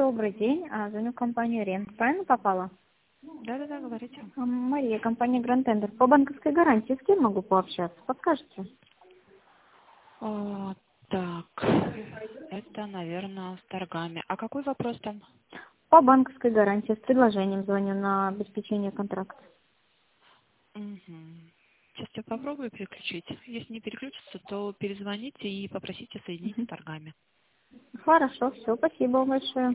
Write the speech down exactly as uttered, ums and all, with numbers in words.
Добрый день. А, Звоню в компанию Рент. Правильно попала? Да-да-да, говорите. А, Мария, компания Grand Tender. По банковской гарантии с кем могу пообщаться? Подскажете? О, так, это, наверное, с торгами. А какой вопрос там? По банковской гарантии с предложением звоню на обеспечение контракта. Угу. Сейчас я попробую переключить. Если не переключится, то перезвоните и попросите соединить с Мгм. торгами. Хорошо, все, спасибо вам большое.